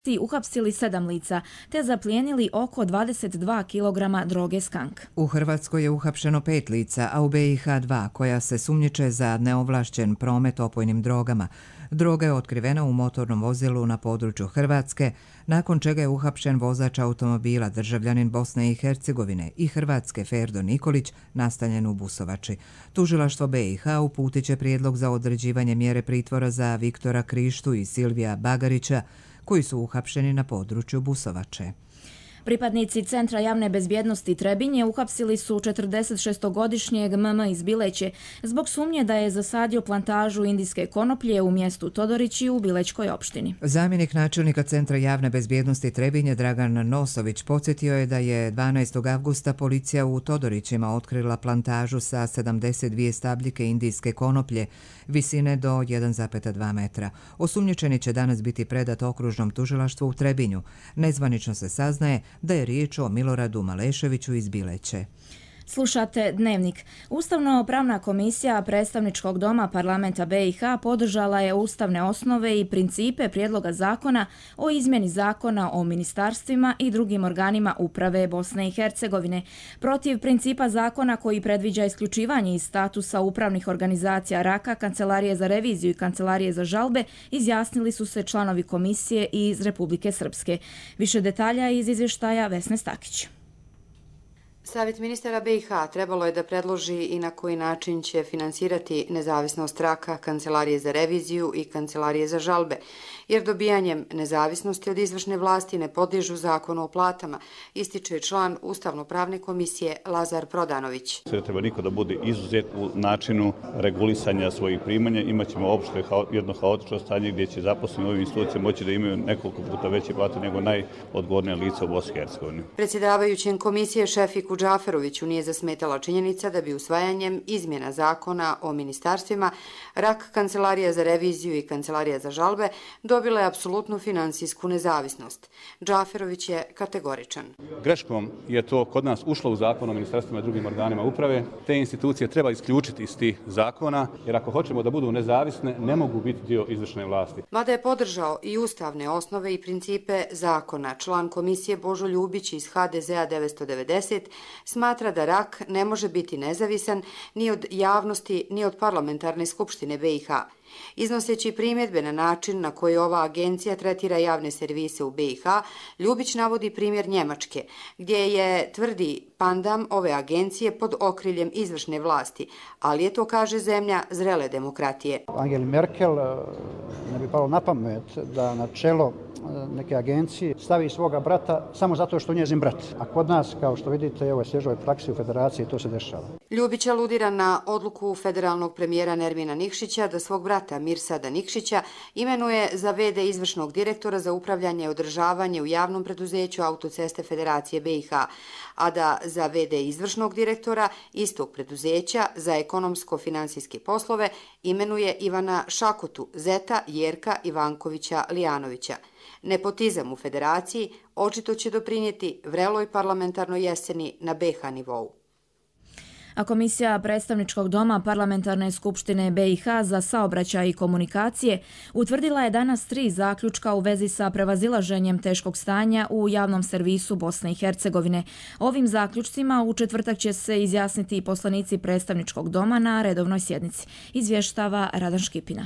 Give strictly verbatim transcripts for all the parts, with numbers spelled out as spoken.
uhapsili sedam lica te zaplijenili oko dvadeset dva kilograma droge skank. U Hrvatskoj je uhapšeno pet lica, a u B i H dva, koja se sumnjiče za neovlašćen promet opojnim drogama. Droga je otkrivena u motornom vozilu na području Hrvatske, nakon čega je uhapšen vozač automobila, državljanin Bosne i Hercegovine i Hrvatske Ferdo Nikolić, nastanjen u Busovači. Tužilaštvo B i H uputit će prijedlog za određivanje mjere pritvora za Viktora Krištu i Silvija Bagarića, koji su uhapšeni na području Busovače. Pripadnici Centra javne bezbjednosti Trebinje uhapsili su četrdesetšestogodišnjeg M M iz Bileće zbog sumnje da je zasadio plantažu indijske konoplje u mjestu Todorići u Bilećkoj opštini. Zamjenik načelnika Centra javne bezbjednosti Trebinje Dragan Nosović podsjetio je da je dvanaestog avgusta policija u Todorićima otkrila plantažu sa sedamdeset dvije stabljike indijske konoplje visine do jedan zarez dva metra. Osumnjičeni će danas biti predat okružnom tužilaštvu u Trebinju. Nezvanično se saznaje da je riječ o Miloradu Maleševiću iz Bileće. Slušate Dnevnik. Ustavno-pravna komisija Predstavničkog doma parlamenta B i H podržala je ustavne osnove i principe prijedloga zakona o izmjeni zakona o ministarstvima i drugim organima uprave Bosne i Hercegovine. Protiv principa zakona koji predviđa isključivanje iz statusa upravnih organizacija Raka, Kancelarije za reviziju i Kancelarije za žalbe izjasnili su se članovi komisije iz Republike Srpske. Više detalja iz izvještaja Vesne Stakić. Savjet ministara B i H trebalo je da predloži i na koji način će finansirati nezavisnost Raka, Kancelarije za reviziju i Kancelarije za žalbe, jer dobijanjem nezavisnosti od izvršne vlasti ne podliježu zakonu o platama, ističe član Ustavno-pravne komisije Lazar Prodanović. Ne treba niko da bude izuzet u načinu regulisanja svojih primanja. Imaćemo opšte jedno haotično stanje gdje će zaposleni u ovim institucijama moći da imaju nekoliko puta veće plate nego najodgovornije lica u Bosni i Hercegovini. Predsjedavajućem komisije Šefiku Džaferoviću nije zasmetala činjenica da bi usvajanjem izmjena zakona o ministarstvima Rak, Kancelarija za reviziju i Kancelarija za žalbe dobile apsolutnu finansijsku nezavisnost. Džaferović je kategoričan. Greškom je to kod nas ušlo u zakon o ministarstvima i drugim organima uprave. Te institucije treba isključiti iz tih zakona, jer ako hoćemo da budu nezavisne, ne mogu biti dio izvršne vlasti. Mada je podržao i ustavne osnove i principe zakona, član komisije Božo Ljubić iz H D Z A devetsto devedeset smatra da Rak ne može biti nezavisan ni od javnosti ni od parlamentarne skupštine B i H. Iznoseći primjedbe na način na koji ova agencija tretira javne servise u B i H, Ljubić navodi primjer Njemačke, gdje je, tvrdi, pandam ove agencije pod okriljem izvršne vlasti, ali je to, kaže, zemlja zrele demokratije. Angeli Merkel ne bi palo na pamet da na čelo neke agencije stavi svoga brata samo zato što je njezin brat. A kod nas, kao što vidite, u ovoj svježoj praksi u federaciji to se dešava. Ljubić aludira na odluku federalnog premijera Nermina Nikšića da svog brata Mirsada Nikšića imenuje za ve de izvršnog direktora za upravljanje i održavanje u javnom preduzeću Autoceste Federacije B i H, a da za ve de izvršnog direktora istog preduzeća za ekonomsko-finansijske poslove imenuje Ivana Šakotu, zeta Jerka Ivankovića Lijanovića. Nepotizam u federaciji očito će doprinijeti vreloj parlamentarnoj jeseni na B i H nivou. A Komisija Predstavničkog doma Parlamentarne skupštine B i H za saobraćaj i komunikacije utvrdila je danas tri zaključka u vezi sa prevazilaženjem teškog stanja u javnom servisu Bosne i Hercegovine. Ovim zaključcima u četvrtak će se izjasniti i poslanici Predstavničkog doma na redovnoj sjednici, izvještava Radan Škipina.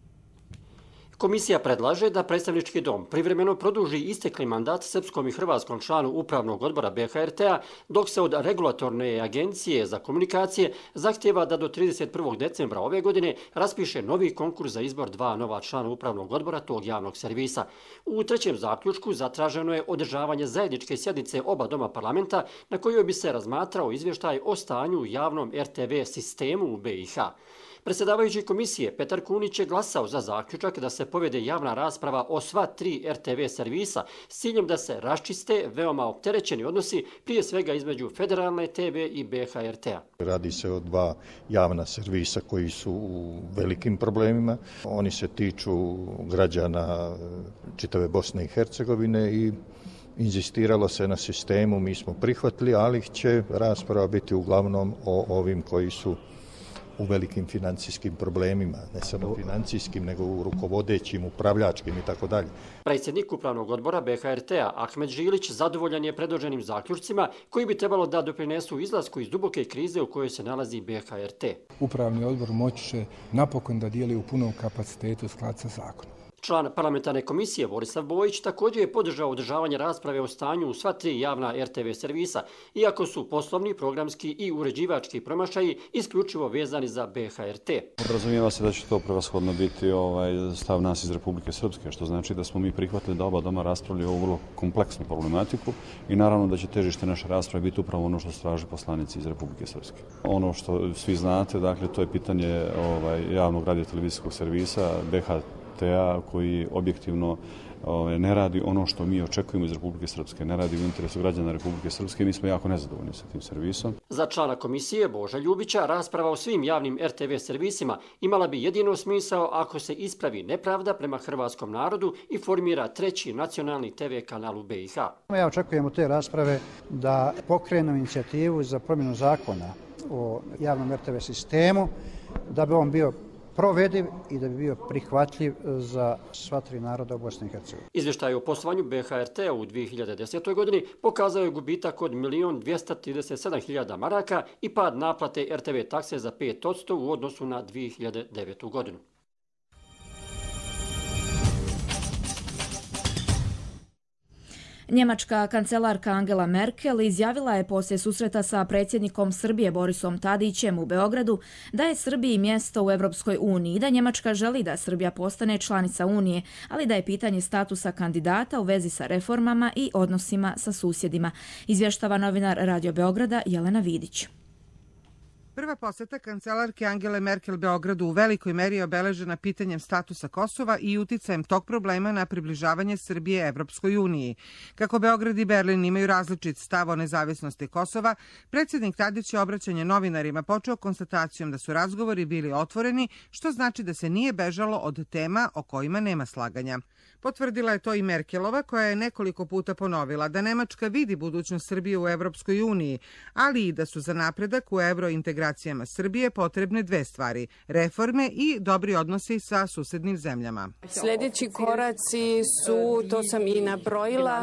Komisija predlaže da Predstavnički dom privremeno produži istekli mandat srpskom i hrvatskom članu Upravnog odbora B H R T-a, dok se od regulatorne agencije za komunikacije zahtjeva da do trideset prvog decembra ove godine raspiše novi konkurs za izbor dva nova člana Upravnog odbora tog javnog servisa. U trećem zaključku zatraženo je održavanje zajedničke sjednice oba doma parlamenta na kojoj bi se razmatrao izvještaj o stanju u javnom R T V sistemu u B i H. Predsjedavajući komisije Petar Kunić je glasao za zaključak da se povede javna rasprava o sva tri R T V servisa s ciljem da se raščiste veoma opterećeni odnosi, prije svega između Federalne T V i B H R T-a. Radi se o dva javna servisa koji su u velikim problemima. Oni se tiču građana čitave Bosne i Hercegovine i inzistiralo se na sistemu, mi smo prihvatili, ali će rasprava biti uglavnom o ovim koji su u velikim financijskim problemima, ne samo financijskim, nego u rukovodećim, upravljačkim i tako dalje. Predsjednik Upravnog odbora B H R T-a Ahmed Žilić zadovoljan je predloženim zaključcima koji bi trebalo da doprinesu izlasku iz duboke krize u kojoj se nalazi B H R T. Upravni odbor moći će napokon da dijeli u punom kapacitetu u skladu sa zakonom. Član parlamentarne komisije Borislav Bojić također je podržao održavanje rasprave o stanju u sva tri javna R T V servisa, iako su poslovni, programski i uređivački promašaji isključivo vezani za B H R T. Podrazumijeva se da će to prevashodno biti ovaj stav nas iz Republike Srpske, što znači da smo mi prihvatili da oba doma raspravljaju ovu vrlo kompleksnu problematiku i naravno da će težište naše rasprave biti upravo ono što traže poslanici iz Republike Srpske. Ono što svi znate, dakle, to je pitanje ovaj, javnog radio-televizijskog servisa B H T-a koji objektivno ne radi ono što mi očekujemo iz Republike Srpske, ne radi u interesu građana Republike Srpske i mi smo jako nezadovoljni sa tim servisom. Za člana komisije Boža Ljubića rasprava o svim javnim R T V servisima imala bi jedino smisao ako se ispravi nepravda prema hrvatskom narodu i formira treći nacionalni T V kanal u B i H. Ja očekujem u te rasprave da pokrenu inicijativu za promjenu zakona o javnom R T V sistemu, da bi on bio provediv i da bi bio prihvatljiv za sva tri naroda u Bosni i Hercegovini. Izvještaj o poslovanju B H R T-a u dvije hiljade desetoj. godini pokazao je gubitak od milion dvjesto trideset sedam hiljada maraka i pad naplate R T V takse za pet posto u odnosu na dvije hiljade devetu. godinu. Njemačka kancelarka Angela Merkel izjavila je poslije susreta sa predsjednikom Srbije Borisom Tadićem u Beogradu da je Srbiji mjesto u Europskoj uniji i da Njemačka želi da Srbija postane članica Unije, ali da je pitanje statusa kandidata u vezi sa reformama i odnosima sa susjedima. Izvještava novinar Radio Beograda Jelena Vidić. Prva posjeta kancelarke Angele Merkel Beogradu u velikoj meri je obeležena pitanjem statusa Kosova i uticajem tog problema na približavanje Srbije Evropskoj uniji. Kako Beograd i Berlin imaju različit stav o nezavisnosti Kosova, predsjednik Tadić je obraćanje novinarima počeo konstatacijom da su razgovori bili otvoreni, što znači da se nije bežalo od tema o kojima nema slaganja. Potvrdila je to i Merkelova, koja je nekoliko puta ponovila da Nemačka vidi budućnost Srbije u Evropskoj uniji, ali i da su za napredak u eurointegracijama Srbije potrebne dve stvari, reforme i dobri odnosi sa susednim zemljama. Sljedeći koraci su, to sam i nabrojila,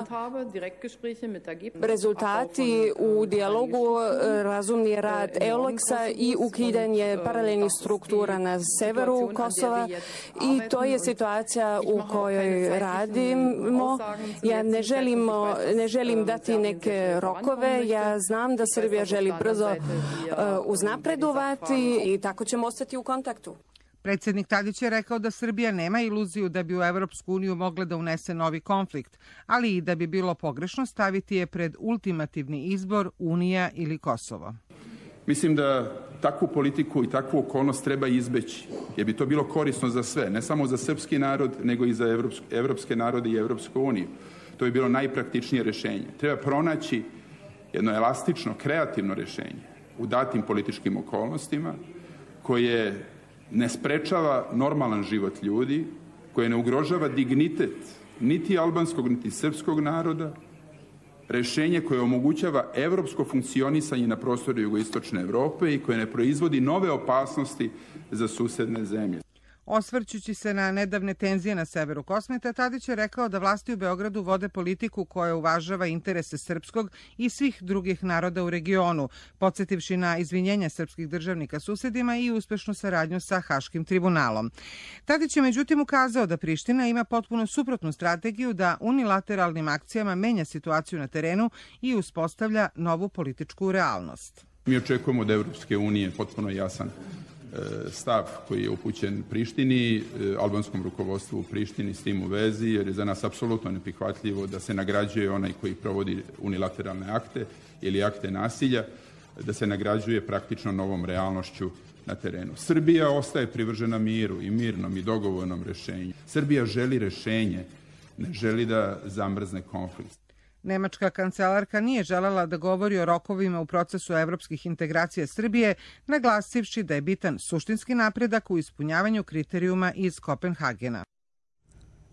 rezultati u dijalogu, razumni rad Euleksa i ukidanje paralelnih struktura na severu Kosova i to je situacija u kojoj radimo. Ja ne, želimo, ne želim dati neke rokove. Ja znam da Srbija želi brzo uh, uznapredovati i tako ćemo ostati u kontaktu. Predsjednik Tadić je rekao da Srbija nema iluziju da bi u Evropsku uniju mogla da unese novi konflikt, ali i da bi bilo pogrešno staviti je pred ultimativni izbor Unija ili Kosovo. Mislim da takvu politiku i takvu okolnost treba izbeći, jer bi to bilo korisno za sve, ne samo za srpski narod, nego i za evropske narode i Evropsku uniju. To bi bilo najpraktičnije rješenje. Treba pronaći jedno elastično, kreativno rješenje u datim političkim okolnostima koje ne sprečava normalan život ljudi, koje ne ugrožava dignitet niti albanskog, niti srpskog naroda, rješenje koje omogućava evropsko funkcionisanje na prostoru jugoistočne Evrope i koje ne proizvodi nove opasnosti za susedne zemlje. Osvrćući se na nedavne tenzije na severu Kosmeta, Tadić je rekao da vlasti u Beogradu vode politiku koja uvažava interese srpskog i svih drugih naroda u regionu, podsjetivši na izvinjenje srpskih državnika susedima i uspešnu saradnju sa Haškim tribunalom. Tadić je međutim ukazao da Priština ima potpuno suprotnu strategiju da unilateralnim akcijama menja situaciju na terenu i uspostavlja novu političku realnost. Mi očekujemo od Evropske unije potpuno jasan stav koji je upućen Prištini, albanskom rukovodstvu u Prištini s tim u vezi, jer je za nas apsolutno neprihvatljivo da se nagrađuje onaj koji provodi unilateralne akte ili akte nasilja, da se nagrađuje praktično novom realnošću na terenu. Srbija ostaje privržena miru i mirnom i dogovornom rješenju. Srbija želi rješenje, ne želi da zamrzne konflikt. Nemačka kancelarka nije želela da govori o rokovima u procesu evropskih integracija Srbije, naglasivši da je bitan suštinski napredak u ispunjavanju kriterijuma iz Kopenhagena.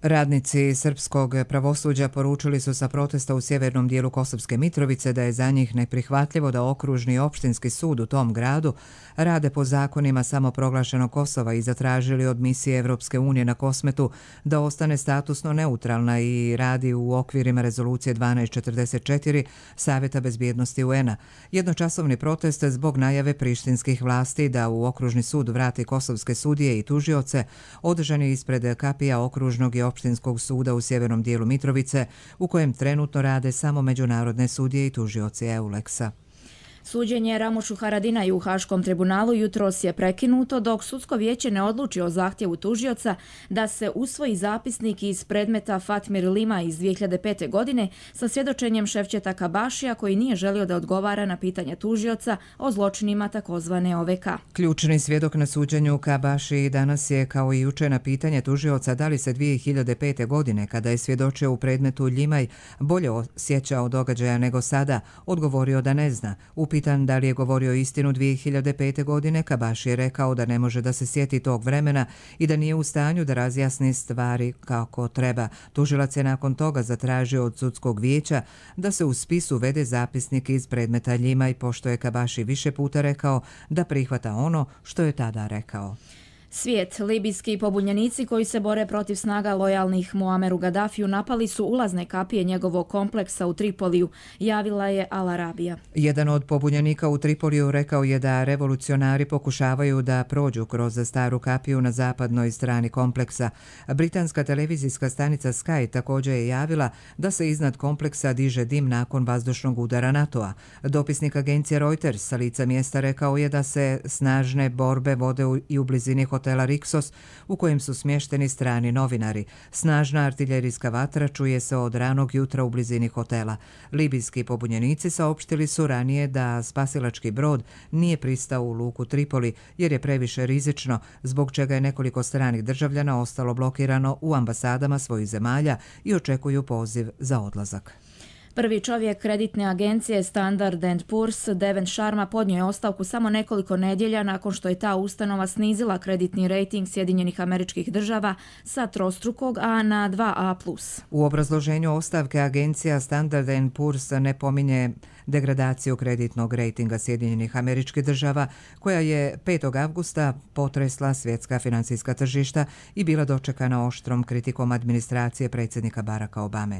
Radnici srpskog pravosuđa poručili su sa protesta u sjevernom dijelu Kosovske Mitrovice da je za njih neprihvatljivo da okružni i opštinski sud u tom gradu rade po zakonima samoproglašenog Kosova i zatražili od misije Evropske unije na Kosmetu da ostane statusno neutralna i radi u okvirima rezolucije dvanaest četrdeset četiri Savjeta bezbjednosti U N-a. Jednočasovni protest zbog najave prištinskih vlasti da u okružni sud vrati kosovske sudije i tužioce održan je ispred kapija okružnog i opštinskog suda u sjevernom dijelu Mitrovice, u kojem trenutno rade samo međunarodne sudije i tužioci Euleksa. Suđenje Ramušu Haradinaju u Haškom tribunalu jutros je prekinuto dok sudsko vijeće ne odluči o zahtjevu tužioca da se usvoji zapisnik iz predmeta Fatmir Lima iz dvije hiljade pete. godine sa svjedočenjem Ševčeta Kabašija koji nije želio da odgovara na pitanja tužioca o zločinima takozvane O V K. Ključni svjedok na suđenju Kabaši danas je kao i juče na pitanje tužioca da li se dvije hiljade pete. godine kada je svjedočio u predmetu Ljimaj bolje osjećao događaja nego sada, odgovorio da ne zna. Upitan da li je govorio istinu dvije hiljade pete. godine, Kabaši je rekao da ne može da se sjeti tog vremena i da nije u stanju da razjasni stvari kako treba. Tužilac je nakon toga zatražio od sudskog vijeća da se u spis uvede zapisnik iz predmeta Ljimaj, pošto je Kabaši više puta rekao da prihvata ono što je tada rekao. Svijet, libijski pobunjenici koji se bore protiv snaga lojalnih Muameru Gaddafiju napali su ulazne kapije njegovog kompleksa u Tripoliju, javila je Al Arabija. Jedan od pobunjenika u Tripoliju rekao je da revolucionari pokušavaju da prođu kroz staru kapiju na zapadnoj strani kompleksa. Britanska televizijska stanica Sky također je javila da se iznad kompleksa diže dim nakon vazdušnog udara NATO-a. Dopisnik agencije Reuters sa lica mjesta rekao je da se snažne borbe vode i u blizini hotela hotela Riksos u kojem su smješteni strani novinari. Snažna artiljerijska vatra čuje se od ranog jutra u blizini hotela. Libijski pobunjenici saopštili su ranije da spasilački brod nije pristao u luku Tripoli jer je previše rizično, zbog čega je nekoliko stranih državljana ostalo blokirano u ambasadama svojih zemalja i očekuju poziv za odlazak. Prvi čovjek kreditne agencije Standard and Poor's, Devin Sharma, podnio je ostavku samo nekoliko nedjelja nakon što je ta ustanova snizila kreditni rejting Sjedinjenih Američkih Država sa trostrukog A na dva A plus. U obrazloženju ostavke agencija Standard and Poor's ne pominje degradaciju kreditnog rejtinga Sjedinjenih Američkih Država, koja je petog avgusta potresla svjetska financijska tržišta i bila dočekana oštrom kritikom administracije predsjednika Baracka Obame.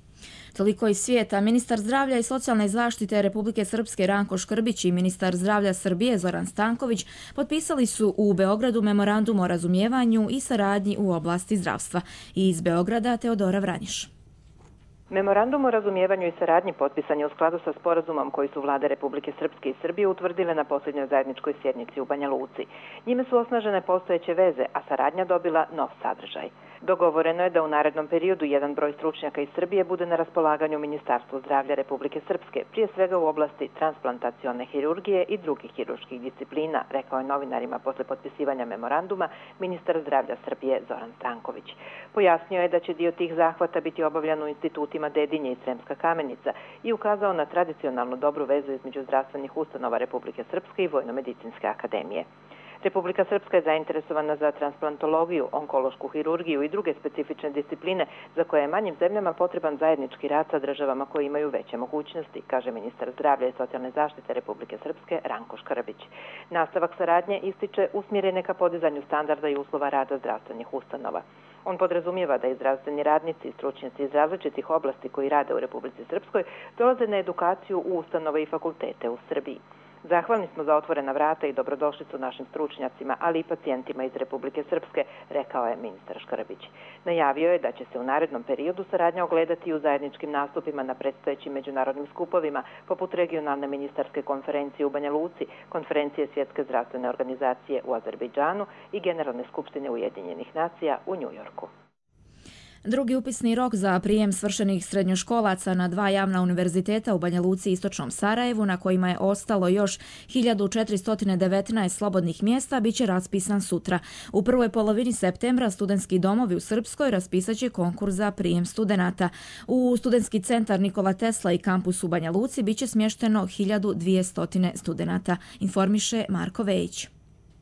Toliko iz svijeta. Ministar zdravlja i socijalne zaštite Republike Srpske Ranko Škrbić i ministar zdravlja Srbije Zoran Stanković potpisali su u Beogradu memorandum o razumijevanju i saradnji u oblasti zdravstva. I iz Beograda Teodora Vranjiš. Memorandum o razumijevanju i saradnji potpisan je u skladu sa sporazumom koji su vlade Republike Srpske i Srbije utvrdile na posljednjoj zajedničkoj sjednici u Banja Luci. Njime su osnažene postojeće veze, a saradnja dobila nov sadržaj. Dogovoreno je da u narednom periodu jedan broj stručnjaka iz Srbije bude na raspolaganju Ministarstvu zdravlja Republike Srpske, prije svega u oblasti transplantacione hirurgije i drugih hirurških disciplina, rekao je novinarima posle potpisivanja memoranduma ministar zdravlja Srbije Zoran Stanković. Pojasnio je da će dio tih zahvata biti obavljan u institutima Dedinje i Sremska Kamenica i ukazao na tradicionalnu dobru vezu između zdravstvenih ustanova Republike Srpske i Vojno-medicinske akademije. Republika Srpska je zainteresovana za transplantologiju, onkološku hirurgiju i druge specifične discipline za koje je manjim zemljama potreban zajednički rad sa državama koje imaju veće mogućnosti, kaže ministar zdravlja i socijalne zaštite Republike Srpske Ranko Škrbić. Nastavak saradnje ističe usmjerene ka podizanju standarda i uslova rada zdravstvenih ustanova. On podrazumijeva da i zdravstveni radnici i stručnjaci iz različitih oblasti koji rade u Republici Srpskoj dolaze na edukaciju u ustanove i fakultete u Srbiji. Zahvalni smo za otvorena vrata i dobrodošlicu našim stručnjacima, ali i pacijentima iz Republike Srpske, rekao je ministar Škrbić. Najavio je da će se u narednom periodu saradnja ogledati u zajedničkim nastupima na predstojećim međunarodnim skupovima, poput regionalne ministarske konferencije u Banja Luci, konferencije Svjetske zdravstvene organizacije u Azerbejdžanu i Generalne skupštine Ujedinjenih nacija u Njujorku. Drugi upisni rok za prijem svršenih srednjoškolaca na dva javna univerziteta u Banja Luci i Istočnom Sarajevu, na kojima je ostalo još hiljadu četiristo devetnaest slobodnih mjesta, bit će raspisan sutra. U prvoj polovini septembra studentski domovi u Srpskoj raspisat će konkurs za prijem studenata. U studentski centar Nikola Tesla i kampus u Banja Luci bit će smješteno hiljadu dvjesto studenata, informiše Marko Vejić.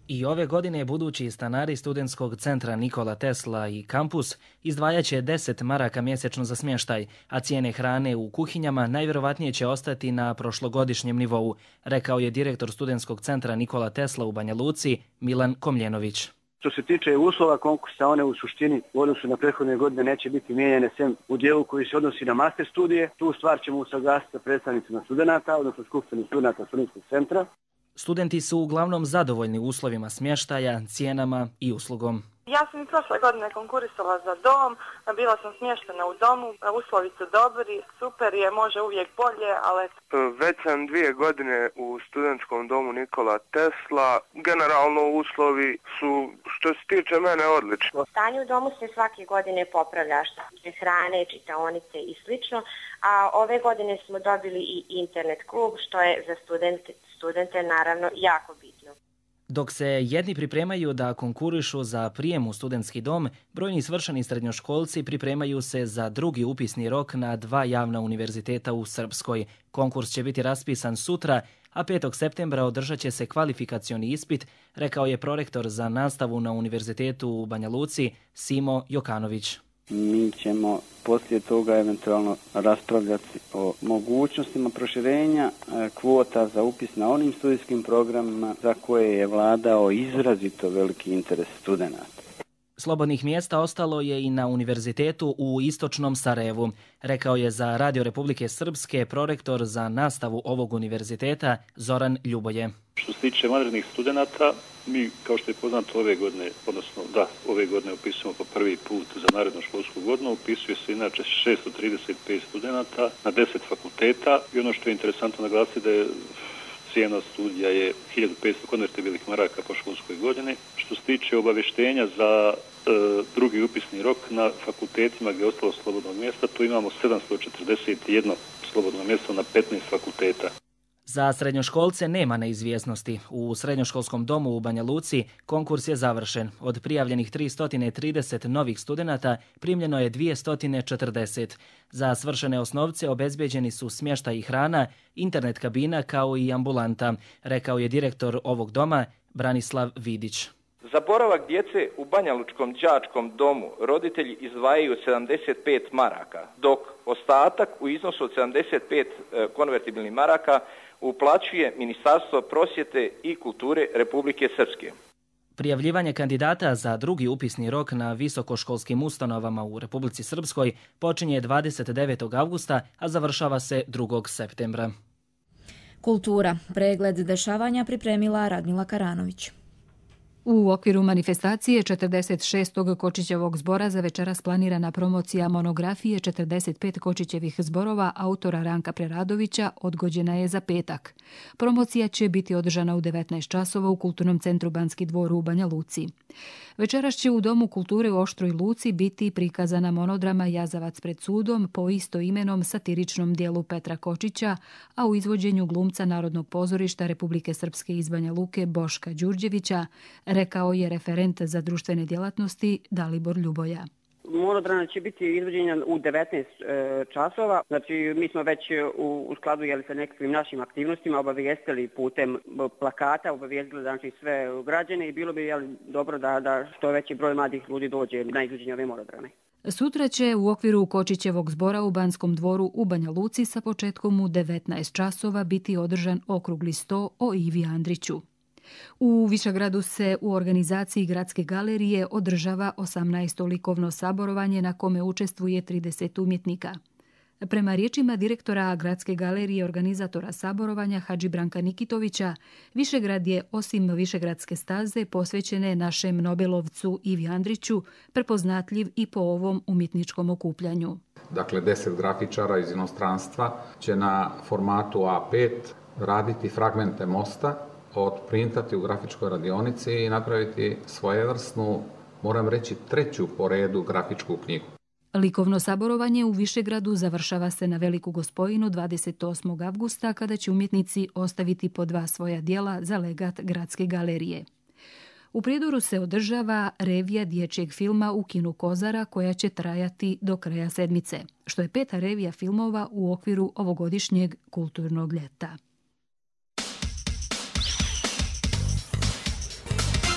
I ove godine budući stanari studentskog centra Nikola Tesla i kampus izdvajat će deset maraka mjesečno za smještaj, a cijene hrane u kuhinjama najvjerovatnije će ostati na prošlogodišnjem nivou, rekao je direktor studentskog centra Nikola Tesla u Banja Luci Milan Komljenović. Što se tiče uslova konkursa, one u suštini u odnosu na prethodne godine neće biti mijenjane sem u dijelu koji se odnosi na master studije. Tu stvar ćemo usaglasiti sa predstavnicima studenata, odnosno skupštini studenata studentskog centra. Studenti su uglavnom zadovoljni uslovima smještaja, cijenama i uslugom. Ja sam i prošle godine konkurisala za dom, bila sam smještena u domu, uslovi su dobri, super je, može uvijek bolje, ali... Već sam dvije godine u studentskom domu Nikola Tesla. Generalno uslovi su, što se tiče mene, odlično. Stanje u domu se svake godine popravlja, što se hrane, čitaonice i slično, a ove godine smo dobili i internet klub, što je za studente, studente naravno jako bitno. Dok se jedni pripremaju da konkurišu za prijem u studentski dom, brojni svršeni srednjoškolci pripremaju se za drugi upisni rok na dva javna univerziteta u Srpskoj. Konkurs će biti raspisan sutra, a petog septembra održat će se kvalifikacioni ispit, rekao je prorektor za nastavu na Univerzitetu u Banja Luci Simo Jokanović. Mi ćemo poslije toga eventualno raspravljati o mogućnostima proširenja kvota za upis na onim studijskim programima za koje je vladao izrazito veliki interes studenata. Slobodnih mjesta ostalo je i na univerzitetu u istočnom Sarajevu, rekao je za Radio Republike Srpske prorektor za nastavu ovog univerziteta Zoran Ljuboje. Što se tiče vanrednih studenata, mi, kao što je poznato, ove godine, odnosno da, ove godine upisujemo po prvi put za narednu školsku godinu, upisuje se inače šesto trideset pet studenata na deset fakulteta i ono što je interesantno naglasiti da je cijena studija je hiljadu petsto konvertibilnih maraka po školskoj godini. Što se tiče obavještenja za e, drugi upisni rok na fakultetima gdje je ostalo slobodnog mjesta, tu imamo sedamsto četrdeset jedno slobodno mjesto na petnaest fakulteta. Za srednjoškolce nema neizvjesnosti. U srednjoškolskom domu u Banja Luci konkurs je završen. Od prijavljenih tristo trideset novih studenata primljeno je dvjesto četrdeset. Za svršene osnovce obezbeđeni su smještaj i hrana, internet kabina kao i ambulanta, rekao je direktor ovog doma Branislav Vidić. Za boravak djece u Banjalučkom đačkom domu roditelji izdvajaju sedamdeset pet maraka, dok ostatak u iznosu od sedamdeset pet konvertibilnih maraka uplaćuje Ministarstvo prosvjete i kulture Republike Srpske. Prijavljivanje kandidata za drugi upisni rok na visokoškolskim ustanovama u Republici Srpskoj počinje dvadeset devetog avgusta, a završava se drugog septembra. Kultura. Pregled dešavanja pripremila Radmila Karanović. U okviru manifestacije četrdeset šestog Kočićevog zbora za večeras planirana promocija monografije četrdeset pet Kočićevih zborova autora Ranka Preradovića odgođena je za petak. Promocija će biti održana u devetnaest časova u Kulturnom centru Banski dvor u Banja Luci. Večeras će u Domu kulture u Oštroj Luci biti prikazana monodrama Jazavac pred sudom po istoimenom satiričnom dijelu Petra Kočića, a u izvođenju glumca Narodnog pozorišta Republike Srpske iz Banja Luke Boška Đurđevića, rekao je referent za društvene djelatnosti Dalibor Ljuboja. Monodrama će biti izvođenja u devetnaest časova, znači mi smo već u, u skladu jeli, sa nekakvim našim aktivnostima obavijestili putem plakata, obavijestili znači sve građane i bilo bi jeli, dobro da, da što veći broj mladih ljudi dođe na izvođenje ove monodrame. Sutra će u okviru Kočićevog zbora u Banskom dvoru u Banja Luci sa početkom u devetnaest časova biti održan okrugli sto o Ivi Andriću. U Višegradu se u organizaciji Gradske galerije održava osamnaesto likovno saborovanje na kome učestvuje trideset umjetnika. Prema riječima direktora Gradske galerije organizatora saborovanja Hadži Branka Nikitovića, Višegrad je osim Višegradske staze posvećene našem Nobelovcu Ivi Andriću prepoznatljiv i po ovom umjetničkom okupljanju. Dakle, deset grafičara iz inostranstva će na formatu A pet raditi fragmente mosta, odprintati u grafičkoj radionici i napraviti svojevrsnu, moram reći, treću po redu grafičku knjigu. Likovno saborovanje u Višegradu završava se na Veliku Gospojinu dvadeset osmog avgusta kada će umjetnici ostaviti po dva svoja dijela za legat Gradske galerije. U Prijedoru se održava revija dječjeg filma u kinu Kozara koja će trajati do kraja sedmice, što je peta revija filmova u okviru ovogodišnjeg kulturnog ljeta.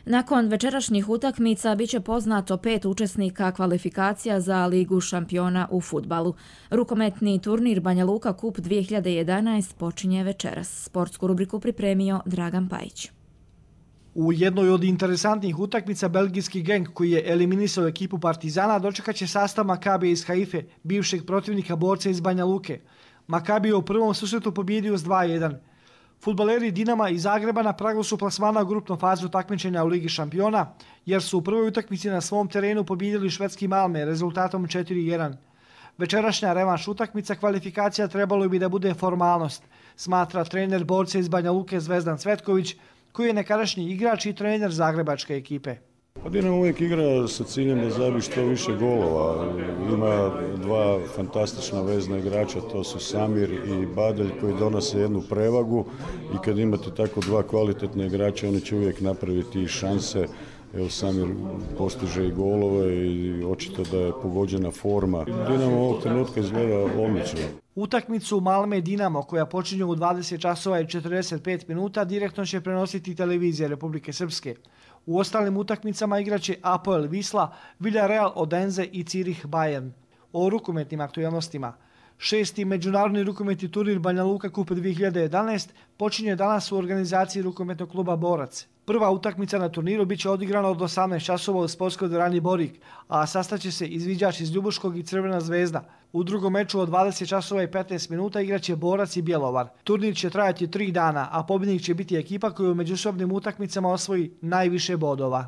Nakon večerašnjih utakmica biće poznato pet učesnika kvalifikacija za Ligu šampiona u fudbalu. Rukometni turnir Banja Luka Kup dvije hiljade jedanaest počinje večeras. Sportsku rubriku pripremio Dragan Pajić. U jednoj od interesantnih utakmica belgijski Genk, koji je eliminisao ekipu Partizana, dočekat će sastav Makabija iz Haife, bivšeg protivnika borca iz Banja Luke. Makabi je u prvom susretu pobjedio s dva jedan. Fudbaleri Dinama i Zagreba na pragu su plasmana u grupnu fazu takmičenja u Ligi šampiona, jer su u prvoj utakmici na svom terenu pobjedili švedski Malme rezultatom četiri jedan. Večerašnja revanš utakmica kvalifikacija trebalo bi da bude formalnost, smatra trener borca iz Banja Luke Zvezdan Cvetković, koji je nekadašnji igrač i trener zagrebačke ekipe. Pa Dinamo uvijek igra sa ciljem da zabi što više golova. Ima dva fantastična vezna igrača, to su Samir i Badelj, koji donose jednu prevagu i kad imate tako dva kvalitetna igrača, oni će uvijek napraviti šanse. Evo, Samir postiže i golove i očito da je pogođena forma. Dinamo ovog trenutka izgleda odlično. Utakmicu Malme Dinamo, koja počinje u dvadeset časova i četrdeset pet minuta, direktno će prenositi televizija Republike Srpske. U ostalim utakmicama igraće A P L Wisla, Villarreal Odense i Zürich Bayern. O rukometnim aktualnostima. Šesti međunarodni rukometni turnir Banja Luka Kup dvije hiljade jedanaest počinje danas u organizaciji rukometnog kluba Borac. Prva utakmica na turniru biće odigrana od osamnaest časova u sportskoj dvorani Borik, a sastaće se izviđač iz Ljubuškog i Crvena zvezda. U drugom meču od dvadeset časova i petnaest minuta igraće Borac i Bjelovar. Turnir će trajati tri dana, a pobjednik će biti ekipa koja u međusobnim utakmicama osvoji najviše bodova.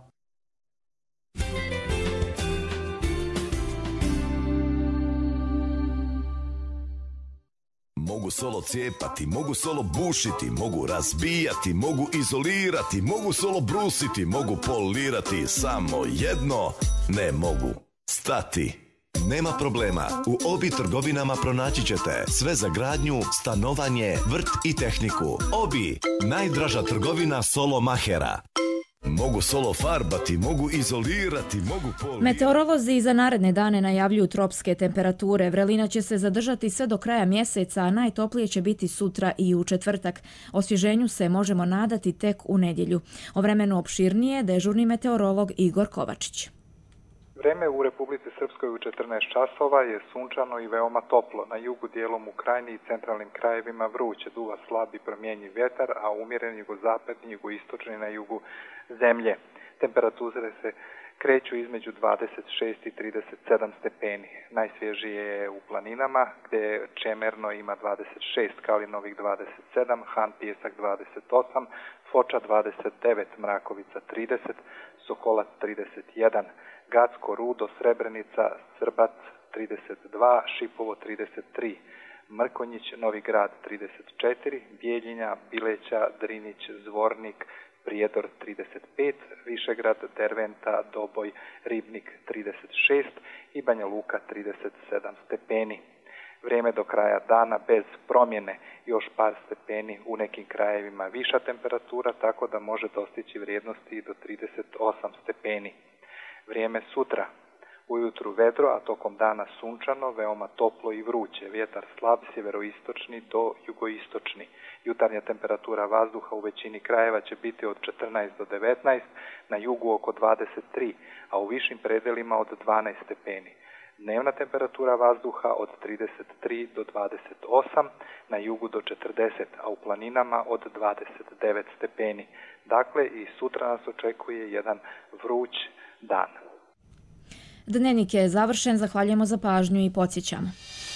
Mogu solo cijepati, mogu solo bušiti, mogu razbijati, mogu izolirati, mogu solo brusiti, mogu polirati, samo jedno ne mogu stati. Nema problema, u Obi trgovinama pronaći ćete sve za gradnju, stanovanje, vrt i tehniku. Obi, najdraža trgovina solo mahera. Mogu solo farbati, mogu izolirati, mogu polirati. Meteorolozi za naredne dane najavljuju tropske temperature. Vrelina će se zadržati sve do kraja mjeseca, a najtoplije će biti sutra i u četvrtak. Osvježenju se možemo nadati tek u nedjelju. O vremenu opširnije dežurni meteorolog Igor Kovačić. Vreme u Republici Srpskoj u četrnaest časova je sunčano i veoma toplo. Na jugu dijelom u krajini i centralnim krajevima vruće, duva slabi promjenjiv vjetar, a umjeren jugozapadni, jugoistočni na jugu zemlje. Temperature se kreću između dvadeset šest i trideset sedam stepeni. Najsvježije je u planinama, gdje Čemerno ima dvadeset šest, Kalinovih dvadeset sedam, Han Pijesak dvadeset osam, Foča dvadeset devet, Mrakovica trideset, Sokolac trideset jedan, Gacko, Rudo, Srebrenica, Srbac trideset dva, Šipovo trideset tri, Mrkonjić, Novi Grad trideset četiri, Bijeljinja, Bileća, Drinić, Zvornik, Prijedor trideset pet, Višegrad, Derventa, Doboj, Ribnik trideset šest i Banja Luka trideset sedam stepeni. Vrijeme do kraja dana bez promjene, još par stepeni, u nekim krajevima viša temperatura, tako da može dostići vrijednosti do trideset osam stepeni. Vrijeme sutra. Ujutru vedro, a tokom dana sunčano, veoma toplo i vruće. Vjetar slab, sjeveroistočni do jugoistočni. Jutarnja temperatura vazduha u većini krajeva će biti od četrnaest do devetnaest, na jugu oko dvadeset tri, a u višim predelima od dvanaest stepeni. Dnevna temperatura vazduha od trideset tri do dvadeset osam, na jugu do četrdeset, a u planinama od dvadeset devet stepeni. Dakle, i sutra nas očekuje jedan vruć dan. Dnevnik je završen, zahvaljujemo za pažnju i podsjećamo.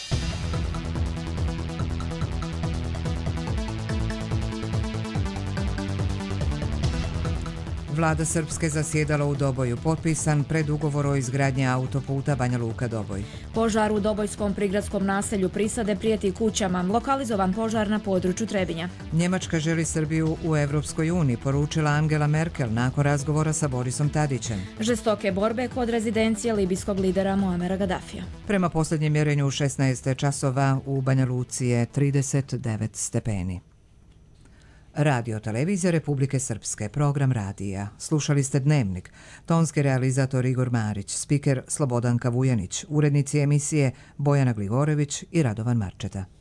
Vlada Srpske zasjedala u Doboju. Potpisan predugovor o izgradnji autoputa Banja Luka-Doboj. Požar u Dobojskom prigradskom naselju Prisade prijeti kućama. Lokalizovan požar na području Trebinja. Njemačka želi Srbiju u Evropskoj uniji, poručila Angela Merkel nakon razgovora sa Borisom Tadićem. Žestoke borbe kod rezidencije libijskog lidera Muamera Gaddafija. Prema posljednjem mjerenju u šesnaest časova u Banja Luci je trideset devet stepeni. Radio televizija Republike Srpske, program radija. Slušali ste Dnevnik. Tonski realizator Igor Marić, spiker Slobodanka Vujanić, urednici emisije Bojana Glivorević i Radovan Marčeta.